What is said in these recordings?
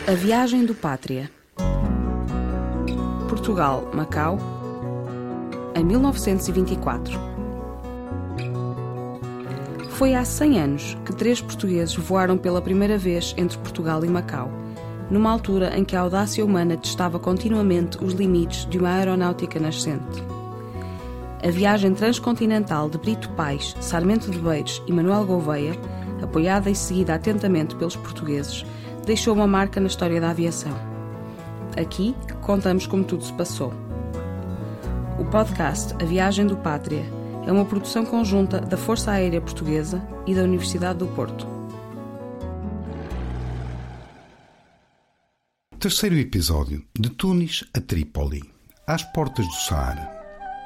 A viagem do Pátria. Portugal, Macau, em 1924. Foi há 100 anos que 3 portugueses voaram pela primeira vez entre Portugal e Macau, numa altura em que a audácia humana testava continuamente os limites de uma aeronáutica nascente. A viagem transcontinental de Brito Pais, Sarmento de Beiros e Manuel Gouveia, apoiada e seguida atentamente pelos portugueses, deixou uma marca na história da aviação. Aqui contamos como tudo se passou. O podcast A Viagem do Pátria é uma produção conjunta da Força Aérea Portuguesa e da Universidade do Porto. Terceiro episódio, de Tunis a Trípoli, às portas do Saara.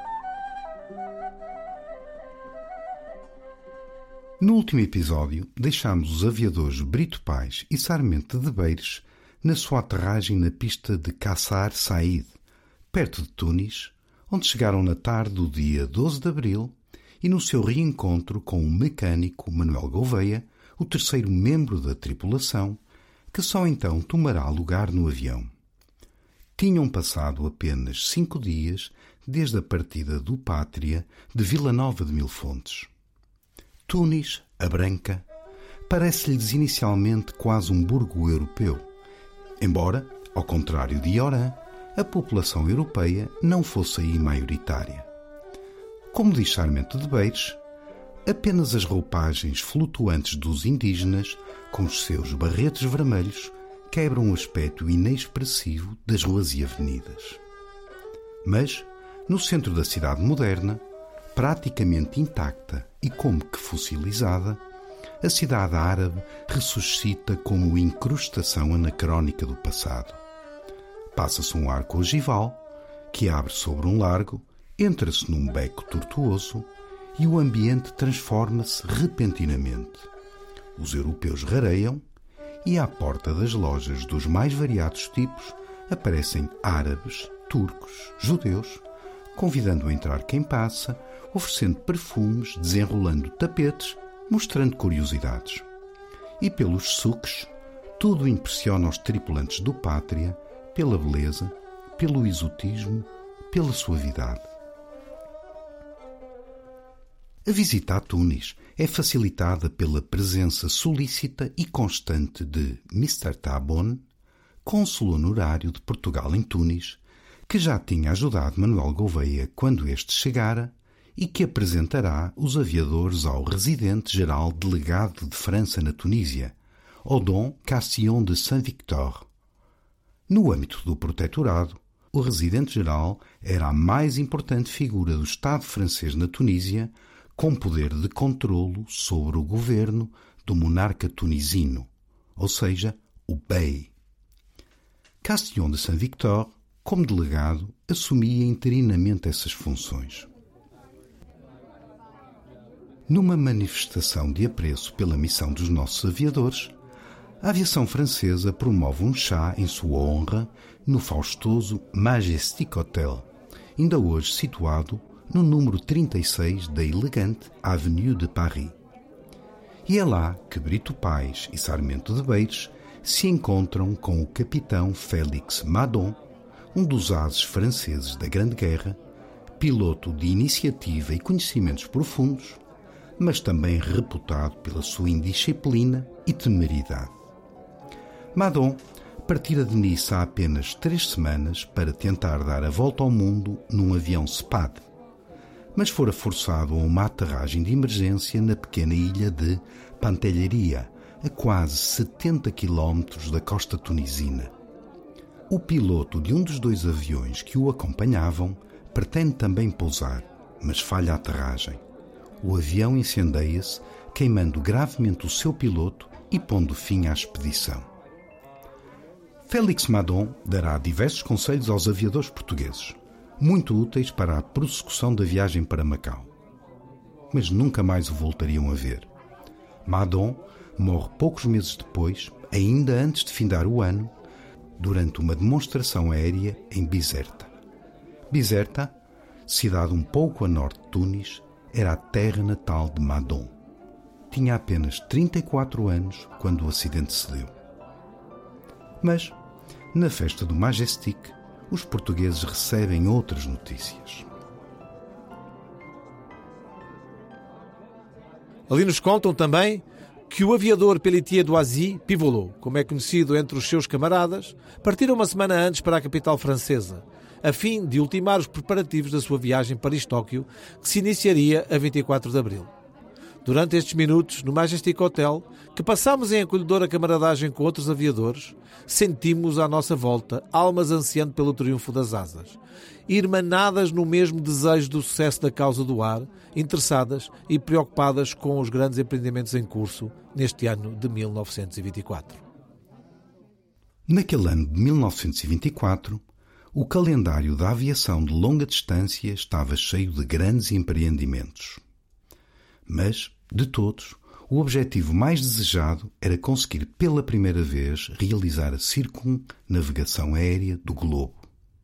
No último episódio, deixámos os aviadores Brito Pais e Sarmento de Beiros na sua aterragem na pista de Qassar Said, perto de Tunis, onde chegaram na tarde do dia 12 de abril e no seu reencontro com o mecânico Manuel Gouveia, o terceiro membro da tripulação, que só então tomará lugar no avião. Tinham passado apenas 5 dias desde a partida do Pátria de Vila Nova de Mil Fontes. Tunis, a Branca, parece-lhes inicialmente quase um burgo europeu, embora, ao contrário de Oran, a população europeia não fosse aí maioritária. Como diz Sarmento de Beiros, apenas as roupagens flutuantes dos indígenas, com os seus barretes vermelhos, quebram o aspecto inexpressivo das ruas e avenidas. Mas, no centro da cidade moderna, praticamente intacta e como que fossilizada, a cidade árabe ressuscita como incrustação anacrónica do passado. Passa-se um arco ogival, que abre sobre um largo, entra-se num beco tortuoso e o ambiente transforma-se repentinamente. Os europeus rareiam e à porta das lojas dos mais variados tipos aparecem árabes, turcos, judeus, convidando a entrar quem passa, oferecendo perfumes, desenrolando tapetes, mostrando curiosidades. E pelos souks, tudo impressiona os tripulantes do Pátria pela beleza, pelo exotismo, pela suavidade. A visita a Tunis é facilitada pela presença solícita e constante de Mr. Tabon, cônsul honorário de Portugal em Tunis, que já tinha ajudado Manuel Gouveia quando este chegara e que apresentará os aviadores ao residente-geral delegado de França na Tunísia, Odon Castillon de Saint-Victor. No âmbito do protetorado, o residente-geral era a mais importante figura do Estado francês na Tunísia, com poder de controlo sobre o governo do monarca tunisino, ou seja, o Bey. Castillon de Saint-Victor, como delegado, assumia interinamente essas funções. Numa manifestação de apreço pela missão dos nossos aviadores, a aviação francesa promove um chá em sua honra no faustoso Majestic Hotel, ainda hoje situado no número 36 da elegante Avenue de Paris. E é lá que Brito Pais e Sarmento de Beiros se encontram com o capitão Félix Madon, um dos ases franceses da Grande Guerra, piloto de iniciativa e conhecimentos profundos, mas também reputado pela sua indisciplina e temeridade. Madon partira de Nice há apenas 3 semanas para tentar dar a volta ao mundo num avião SPAD, mas fora forçado a uma aterragem de emergência na pequena ilha de Pantelleria, a quase 70 km da costa tunisina. O piloto de um dos 2 aviões que o acompanhavam pretende também pousar, mas falha a aterragem. O avião incendeia-se, queimando gravemente o seu piloto e pondo fim à expedição. Félix Madon dará diversos conselhos aos aviadores portugueses, muito úteis para a prossecução da viagem para Macau. Mas nunca mais o voltariam a ver. Madon morre poucos meses depois, ainda antes de findar o ano, durante uma demonstração aérea em Bizerta. Bizerta, cidade um pouco a norte de Tunis, era a terra natal de Madon. Tinha apenas 34 anos quando o acidente se deu. Mas, na festa do Majestic, os portugueses recebem outras notícias. Ali nos contam também que o aviador Pelletier d'Oisy, Pivolot, como é conhecido entre os seus camaradas, partira uma semana antes para a capital francesa, a fim de ultimar os preparativos da sua viagem Paris-Tóquio, que se iniciaria a 24 de abril. Durante estes minutos, no Majestic Hotel, que passámos em acolhedora camaradagem com outros aviadores, sentimos à nossa volta almas ansiando pelo triunfo das asas, irmanadas no mesmo desejo do sucesso da causa do ar, interessadas e preocupadas com os grandes empreendimentos em curso neste ano de 1924. Naquele ano de 1924, o calendário da aviação de longa distância estava cheio de grandes empreendimentos. Mas, de todos, o objetivo mais desejado era conseguir pela primeira vez realizar a circunnavegação aérea do globo.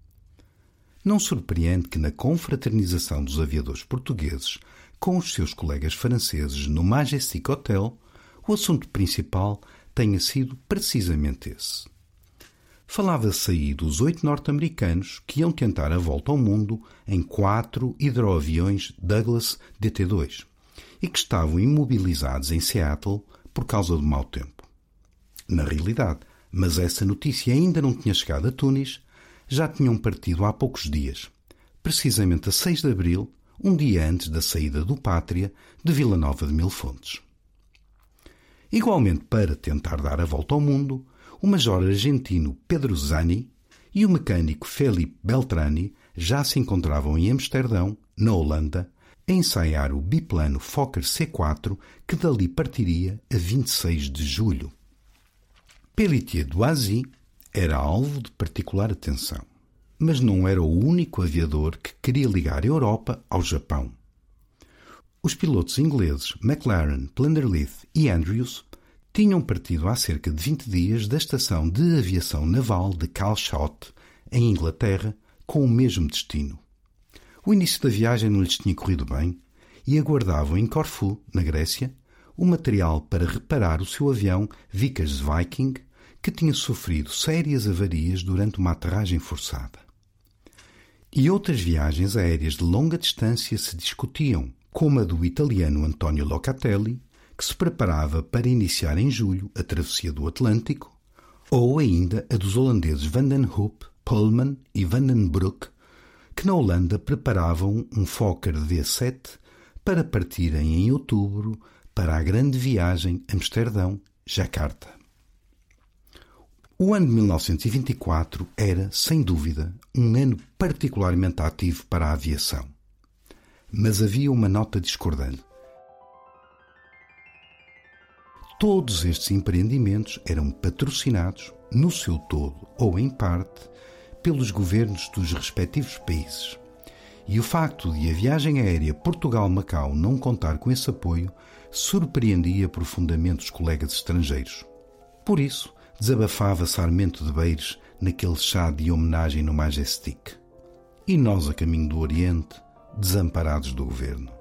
Não surpreende que na confraternização dos aviadores portugueses com os seus colegas franceses no Majestic Hotel, o assunto principal tenha sido precisamente esse. Falava-se aí dos 8 norte-americanos que iam tentar a volta ao mundo em 4 hidroaviões Douglas DC-2 e que estavam imobilizados em Seattle por causa do mau tempo. Na realidade, mas essa notícia ainda não tinha chegado a Tunis, já tinham partido há poucos dias, precisamente a 6 de abril, um dia antes da saída do Pátria de Vila Nova de Mil Fontes. Igualmente para tentar dar a volta ao mundo, o major argentino Pedro Zani e o mecânico Felipe Beltrani já se encontravam em Amsterdão, na Holanda, a ensaiar o biplano Fokker C4 que dali partiria a 26 de julho. Pelletier d'Oisy era alvo de particular atenção, mas não era o único aviador que queria ligar a Europa ao Japão. Os pilotos ingleses McLaren, Plenderleith e Andrews tinham partido há cerca de 20 dias da estação de aviação naval de Calshot, em Inglaterra, com o mesmo destino. O início da viagem não lhes tinha corrido bem e aguardavam em Corfu, na Grécia, o material para reparar o seu avião Vickers Viking, que tinha sofrido sérias avarias durante uma aterragem forçada. E outras viagens aéreas de longa distância se discutiam, como a do italiano Antonio Locatelli, que se preparava para iniciar em julho a travessia do Atlântico, ou ainda a dos holandeses Van den Hoop, Pullman e Van den Broek, que na Holanda preparavam um Fokker V7 para partirem em outubro para a grande viagem Amsterdão-Jacarta. O ano de 1924 era, sem dúvida, um ano particularmente ativo para a aviação. Mas havia uma nota discordante. Todos estes empreendimentos eram patrocinados, no seu todo ou em parte, pelos governos dos respectivos países. E o facto de a viagem aérea Portugal-Macau não contar com esse apoio surpreendia profundamente os colegas estrangeiros. Por isso, desabafava Sarmento de Beires naquele chá de homenagem no Majestic. E nós, a caminho do Oriente, desamparados do governo.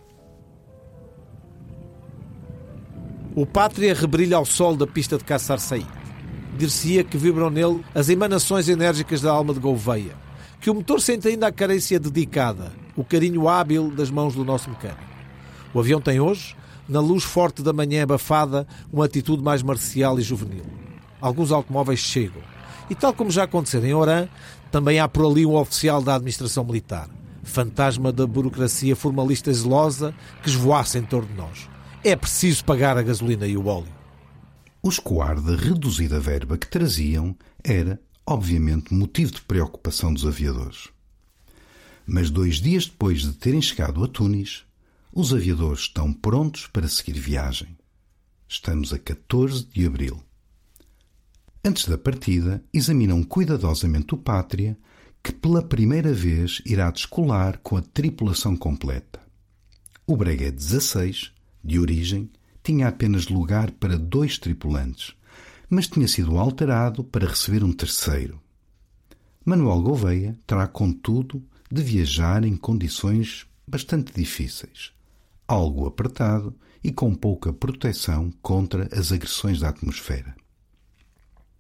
O Pátria rebrilha ao sol da pista de Caçar Said. Dir-se-ia que vibram nele as emanações enérgicas da alma de Gouveia, que o motor sente ainda a carência dedicada, o carinho hábil das mãos do nosso mecânico. O avião tem hoje, na luz forte da manhã abafada, uma atitude mais marcial e juvenil. Alguns automóveis chegam. E tal como já aconteceu em Oran, também há por ali um oficial da administração militar, fantasma da burocracia formalista e zelosa que esvoaça em torno de nós. É preciso pagar a gasolina e o óleo. O escoar da reduzida verba que traziam era, obviamente, motivo de preocupação dos aviadores. Mas 2 dias depois de terem chegado a Tunis, os aviadores estão prontos para seguir viagem. Estamos a 14 de abril. Antes da partida, examinam cuidadosamente o Pátria, que pela primeira vez irá descolar com a tripulação completa. O Breguet 16, de origem, tinha apenas lugar para 2 tripulantes, mas tinha sido alterado para receber um terceiro. Manuel Gouveia terá, contudo, de viajar em condições bastante difíceis, algo apertado e com pouca proteção contra as agressões da atmosfera.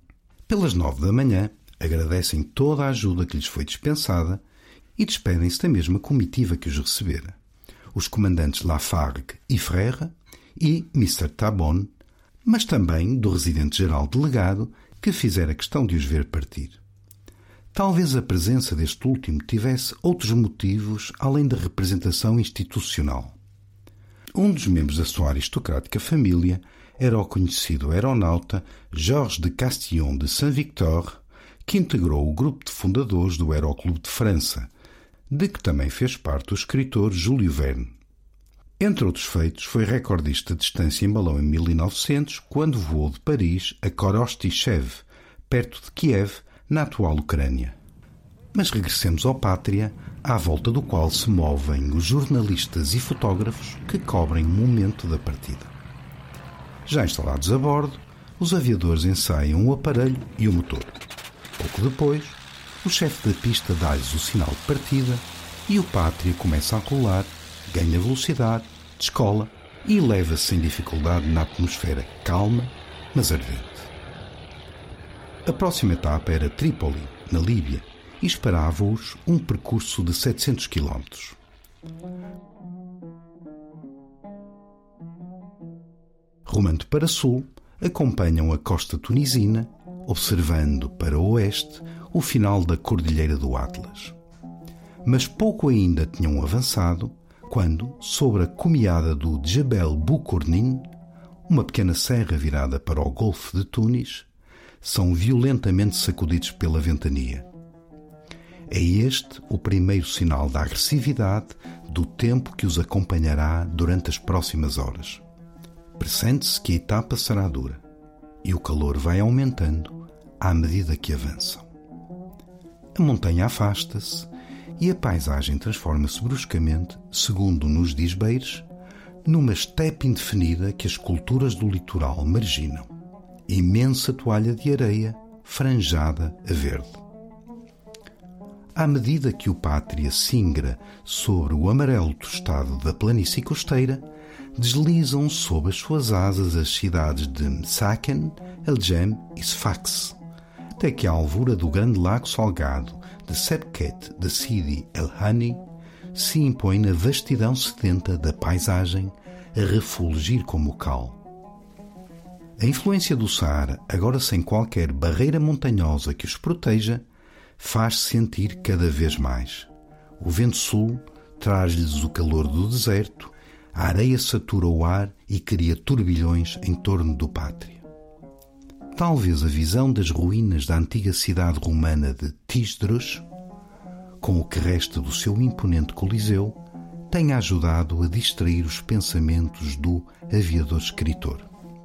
Pelas 9 da manhã, agradecem toda a ajuda que lhes foi dispensada e despedem-se da mesma comitiva que os recebera. Os comandantes Lafargue e Frère e Mr. Tabon, mas também do residente-geral delegado, que fizera questão de os ver partir. Talvez a presença deste último tivesse outros motivos além da representação institucional. Um dos membros da sua aristocrática família era o conhecido aeronauta Georges de Castillon de Saint-Victor, que integrou o grupo de fundadores do Aeroclube de França, de que também fez parte o escritor Júlio Verne. Entre outros feitos, foi recordista de distância em balão em 1900, quando voou de Paris a Korostyshev, perto de Kiev, na atual Ucrânia. Mas regressemos ao Pátria, à volta do qual se movem os jornalistas e fotógrafos que cobrem o momento da partida. Já instalados a bordo, os aviadores ensaiam o aparelho e o motor. Pouco depois, o chefe da pista dá-lhes o sinal de partida e o Pátria começa a colar, ganha velocidade, descola e eleva-se sem dificuldade na atmosfera calma, mas ardente. A próxima etapa era Trípoli, na Líbia, e esperava-os um percurso de 700 km. Rumando para sul, acompanham a costa tunisina, observando para o oeste o final da Cordilheira do Atlas. Mas pouco ainda tinham avançado quando, sobre a cumeada do Djebel Boukournin, uma pequena serra virada para o Golfo de Tunis, são violentamente sacudidos pela ventania. É este o primeiro sinal da agressividade do tempo que os acompanhará durante as próximas horas. Pressente-se que a etapa será dura e o calor vai aumentando à medida que avançam. A montanha afasta-se e a paisagem transforma-se bruscamente, segundo nos diz Beires, numa estepe indefinida que as culturas do litoral marginam. Imensa toalha de areia, franjada a verde. À medida que o Pátria singra sobre o amarelo tostado da planície costeira, deslizam sob as suas asas as cidades de Msaken, El-Jem e Sfax, até que à alvura do grande lago salgado de Sebket de Sidi El-Hani se impõe na vastidão sedenta da paisagem a refulgir como cal. A influência do Saara, agora sem qualquer barreira montanhosa que os proteja, faz-se sentir cada vez mais. O vento sul traz-lhes o calor do deserto, a areia satura o ar e cria turbilhões em torno do Pátria. Talvez a visão das ruínas da antiga cidade romana de Tisdrus, com o que resta do seu imponente coliseu, tenha ajudado a distrair os pensamentos do aviador-escritor.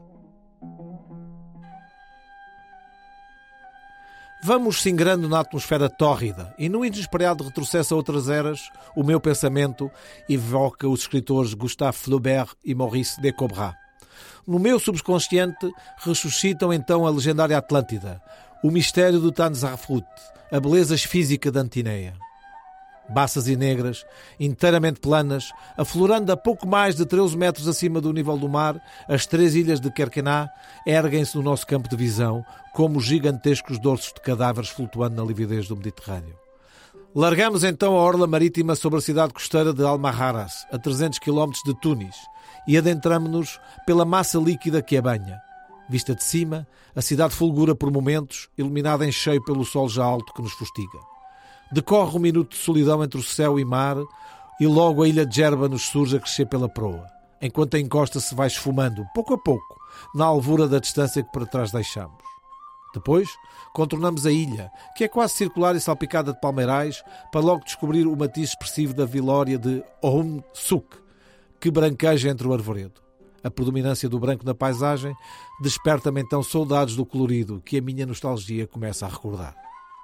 Vamos singrando na atmosfera tórrida e no inesperado retrocesso a outras eras, o meu pensamento evoca os escritores Gustave Flaubert e Maurice Descobras. No meu subconsciente ressuscitam então a legendária Atlântida, o mistério do Tanzarfut, a beleza física da Antineia. Baças e negras, inteiramente planas, aflorando a pouco mais de 13 metros acima do nível do mar, as 3 ilhas de Kerkená erguem-se no nosso campo de visão como gigantescos dorsos de cadáveres flutuando na lividez do Mediterrâneo. Largamos então a orla marítima sobre a cidade costeira de Almaharas, a 300 km de Tunis, e adentramo-nos pela massa líquida que a banha. Vista de cima, a cidade fulgura por momentos, iluminada em cheio pelo sol já alto que nos fustiga. Decorre um minuto de solidão entre o céu e mar e logo a ilha de Gerba nos surge a crescer pela proa, enquanto a encosta se vai esfumando, pouco a pouco, na alvura da distância que para trás deixamos. Depois, contornamos a ilha, que é quase circular e salpicada de palmeirais, para logo descobrir o matiz expressivo da vilória de Oum Suk, que branqueja entre o arvoredo. A predominância do branco na paisagem desperta-me então saudades do colorido que a minha nostalgia começa a recordar.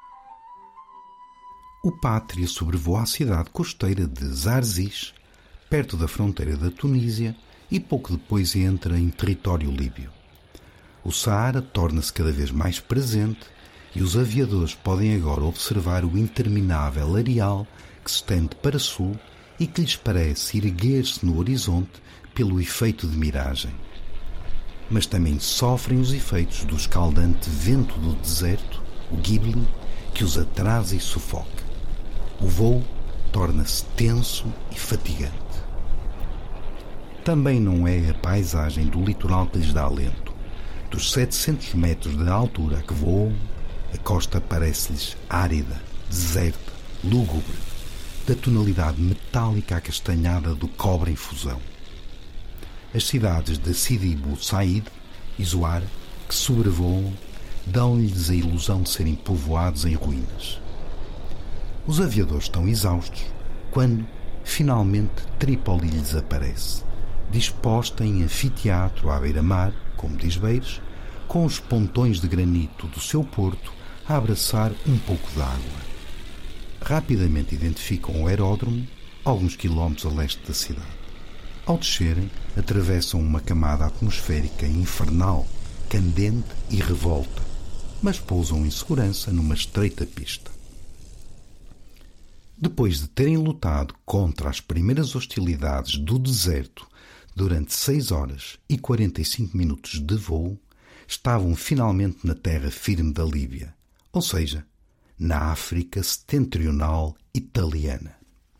O Pátria sobrevoa a cidade costeira de Zarzis, perto da fronteira da Tunísia, e pouco depois entra em território líbio. O Saara torna-se cada vez mais presente e os aviadores podem agora observar o interminável areal que se estende para sul e que lhes parece erguer-se no horizonte pelo efeito de miragem. mas também sofrem os efeitos do escaldante vento do deserto, o Ghibli, que os atrasa e sufoca. O voo torna-se tenso e fatigante. Também não é a paisagem do litoral que lhes dá alento. Dos 700 metros de altura a que voam, a costa parece-lhes árida, deserta, lúgubre, da tonalidade metálica acastanhada do cobre em fusão. As cidades de Sidi Bou Said e Zoar, que sobrevoam, dão-lhes a ilusão de serem povoados em ruínas. Os aviadores estão exaustos quando, finalmente, Trípoli lhes aparece, disposta em anfiteatro à beira-mar, como diz Beires, com os pontões de granito do seu porto a abraçar um pouco de água. Rapidamente identificam o aeródromo, alguns quilómetros a leste da cidade. Ao descerem, atravessam uma camada atmosférica infernal, candente e revolta, mas pousam em segurança numa estreita pista. Depois de terem lutado contra as primeiras hostilidades do deserto durante 6 horas e 45 minutos de voo, estavam finalmente na terra firme da Líbia, ou seja, na África setentrional italiana.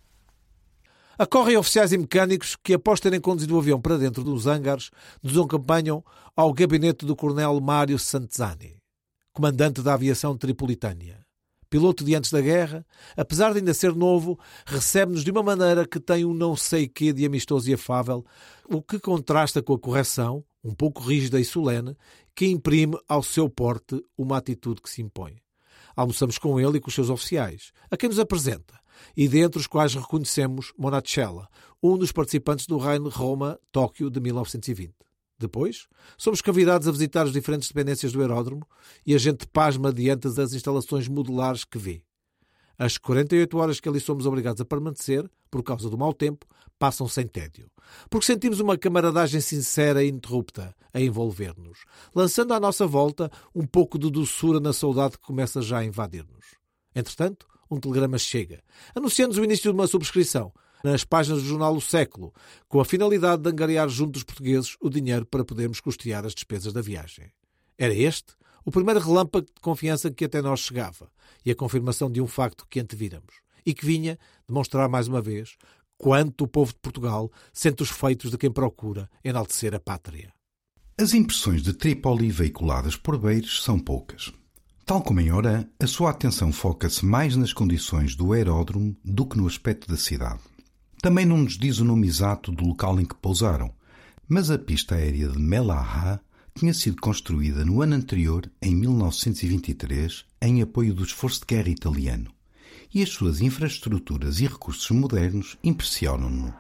Acorrem oficiais e mecânicos que, após terem conduzido o avião para dentro dos hangares, desacompanham ao gabinete do coronel Mário Santezani, comandante da aviação tripolitânia. Piloto de antes da guerra, apesar de ainda ser novo, recebe-nos de uma maneira que tem um não sei quê de amistoso e afável, o que contrasta com a correção, um pouco rígida e solene, que imprime ao seu porte uma atitude que se impõe. Almoçamos com ele e com os seus oficiais, a quem nos apresenta, e dentre os quais reconhecemos Monacella, um dos participantes do Rhein-Roma-Tóquio de 1920. Depois, somos convidados a visitar as diferentes dependências do aeródromo e a gente pasma diante das instalações modulares que vê. As 48 horas que ali somos obrigados a permanecer, por causa do mau tempo, passam sem tédio. Porque sentimos uma camaradagem sincera e ininterrupta a envolver-nos, lançando à nossa volta um pouco de doçura na saudade que começa já a invadir-nos. Entretanto, um telegrama chega, anunciando-nos o início de uma subscrição nas páginas do jornal O Século, com a finalidade de angariar junto dos portugueses o dinheiro para podermos custear as despesas da viagem. Era este o primeiro relâmpago de confiança que até nós chegava e a confirmação de um facto que antevíramos e que vinha demonstrar mais uma vez quanto o povo de Portugal sente os feitos de quem procura enaltecer a pátria. As impressões de Trípoli veiculadas por Beires são poucas. Tal como em Oran, a sua atenção foca-se mais nas condições do aeródromo do que no aspecto da cidade. Também não nos diz o nome exato do local em que pousaram, mas a pista aérea de Mellahah tinha sido construída no ano anterior, em 1923, em apoio do esforço de guerra italiano, e as suas infraestruturas e recursos modernos impressionam-no.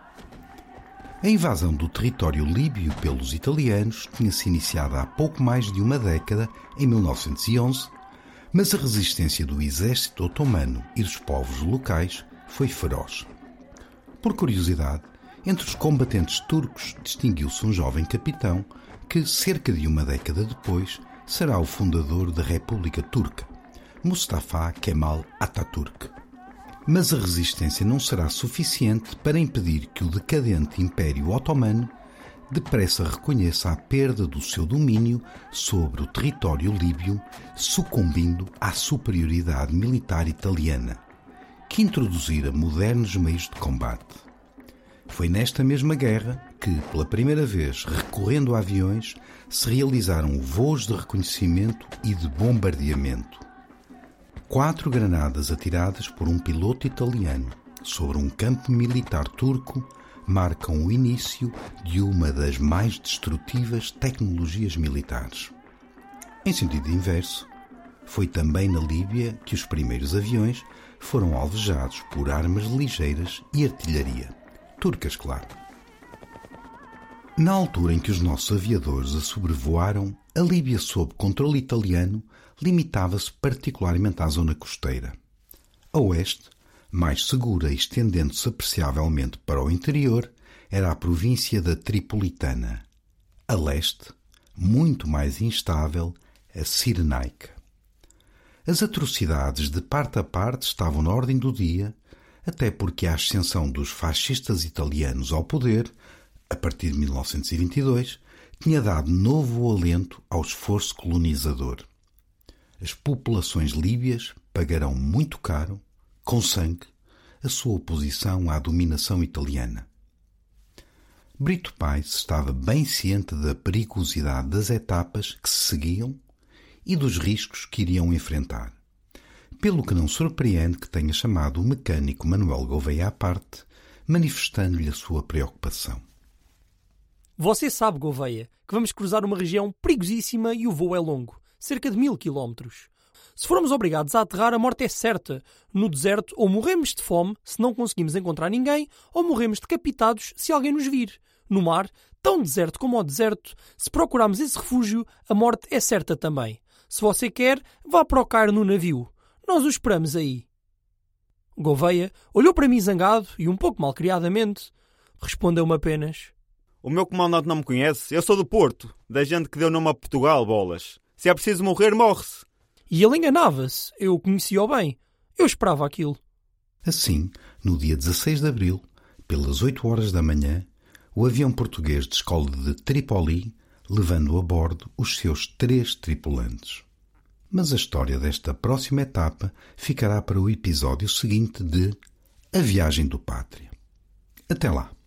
A invasão do território líbio pelos italianos tinha-se iniciado há pouco mais de uma década, em 1911, mas a resistência do exército otomano e dos povos locais foi feroz. Por curiosidade, entre os combatentes turcos distinguiu-se um jovem capitão que, cerca de uma década depois, será o fundador da República Turca, Mustafa Kemal Atatürk. Mas a resistência não será suficiente para impedir que o decadente Império Otomano depressa reconheça a perda do seu domínio sobre o território líbio, sucumbindo à superioridade militar italiana, que introduzira modernos meios de combate. Foi nesta mesma guerra que, pela primeira vez, recorrendo a aviões, se realizaram voos de reconhecimento e de bombardeamento. 4 granadas atiradas por um piloto italiano sobre um campo militar turco marcam o início de uma das mais destrutivas tecnologias militares. Em sentido inverso, foi também na Líbia que os primeiros aviões foram alvejados por armas ligeiras e artilharia. Turcas, claro. Na altura em que os nossos aviadores a sobrevoaram, a Líbia sob controle italiano limitava-se particularmente à zona costeira. A oeste, mais segura e estendendo-se apreciavelmente para o interior, era a província da Tripolitana. A leste, muito mais instável, a Cirenaica. As atrocidades de parte a parte estavam na ordem do dia, até porque a ascensão dos fascistas italianos ao poder, a partir de 1922, tinha dado novo alento ao esforço colonizador. As populações líbias pagarão muito caro, com sangue, a sua oposição à dominação italiana. Brito Pais estava bem ciente da perigosidade das etapas que se seguiam e dos riscos que iriam enfrentar, pelo que não surpreende que tenha chamado o mecânico Manuel Gouveia à parte, manifestando-lhe a sua preocupação. Você sabe, Gouveia, que vamos cruzar uma região perigosíssima e o voo é longo, cerca de 1000 quilómetros. Se formos obrigados a aterrar, a morte é certa. No deserto, ou morremos de fome, se não conseguimos encontrar ninguém, ou morremos decapitados se alguém nos vir. No mar, tão deserto como ao deserto, se procurarmos esse refúgio, a morte é certa também. Se você quer, vá procar no navio. Nós o esperamos aí. Gouveia olhou para mim zangado e um pouco malcriadamente. Respondeu-me apenas: O meu comandante não me conhece. Eu sou do Porto, da gente que deu nome a Portugal, bolas. Se é preciso morrer, morre-se. E ele enganava-se. Eu o conhecia-o bem. Eu esperava aquilo. Assim, no dia 16 de abril, pelas 8 horas da manhã, o avião português descola de Tripoli, levando a bordo os seus 3 tripulantes. Mas a história desta próxima etapa ficará para o episódio seguinte de A Viagem do Pátria. Até lá!